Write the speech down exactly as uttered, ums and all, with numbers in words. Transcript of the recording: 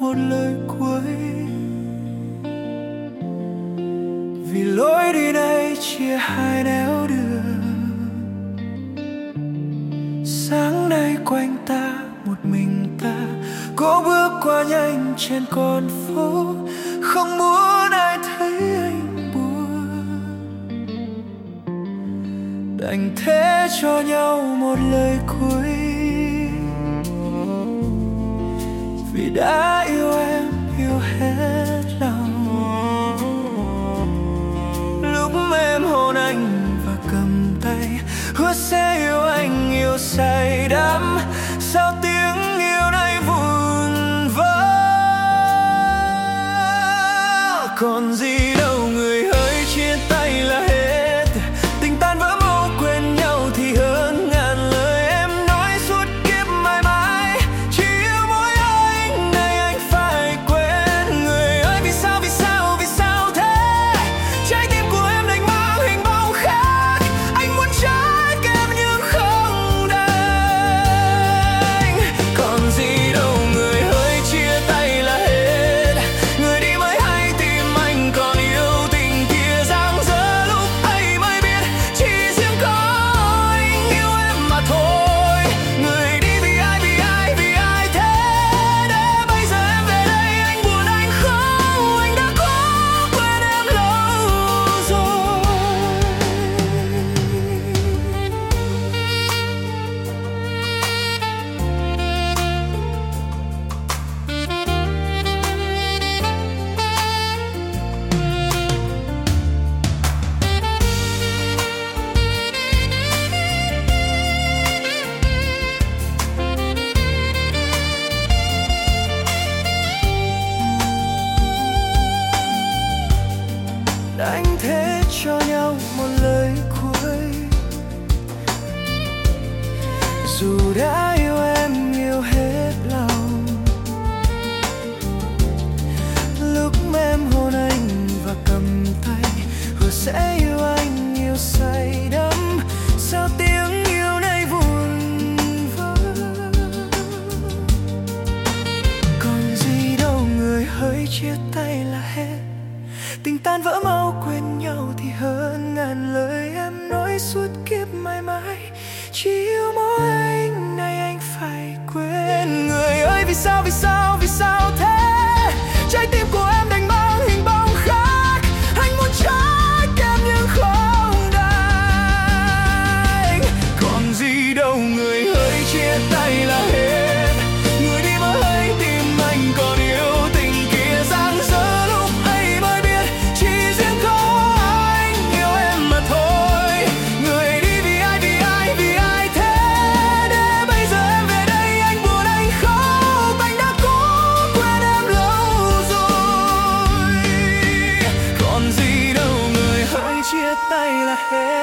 một lời cuối, vì lối đi này chia hai nẻo đường. Sáng nay quanh ta một mình ta, cố bước qua nhanh trên con phố, không muốn ai thấy anh buồn. Đành thế cho nhau một lời cuối, vì đã yêu em yêu hết lòng. Lúc em hôn anh và cầm tay, hứa sẽ yêu anh yêu say đắm. Sao tiếng yêu này vụn vỡ, còn gì đâu người hỡi, chia tay là hết. Tình tan vỡ mau quên nhau thì hơn ngàn lời em nói suốt kiếp mãi mãi. Chỉ yêu mỗi anh này anh phải quên. Người ơi vì sao vì sao vì sao thế, trái tim của em đành mang hình bóng khác. Anh muốn trái em nhưng không đành. Còn gì đâu người ơi, chia tay là hết. Người đi mới hay tim anh còn yêu tình kia, dang dở lúc ấy mới biết chỉ riêng có anh yêu em mà thôi. Người đi vì ai vì ai vì ai thế, để bây giờ em về đây anh buồn anh không. Anh đã cố quên em lâu rồi. Đành thế cho nhau một lời cuối, dù đã yêu em yêu hết lòng. Lúc em hôn anh và cầm tay, hứa sẽ yêu anh yêu say đắm. Sao tiếng yêu này vụn vỡ, còn gì đâu người hỡi, chia tay là hết. Tình tan vỡ mau quên nhau thì hơn ngàn lời em nói suốt kiếp mãi mãi. Chỉ yêu mỗi anh này anh phải quên. Người ơi vì sao vì sao vì sao thế, trái tim của em đành mang hình bóng khác. Anh muốn trái em nhưng không đành. Còn gì đâu người ơi, chia tay là hết. Người đi mới hay tim anh còn yêu tình kia, dang dở lúc ấy mới biết chỉ riêng có anh yêu em mà thôi. Người đi vì ai vì ai vì ai thế, để bây giờ em về đây anh buồn anh khóc. Anh đã cố quên em lâu rồi. Còn gì đâu người hỡi, chia tay là hết.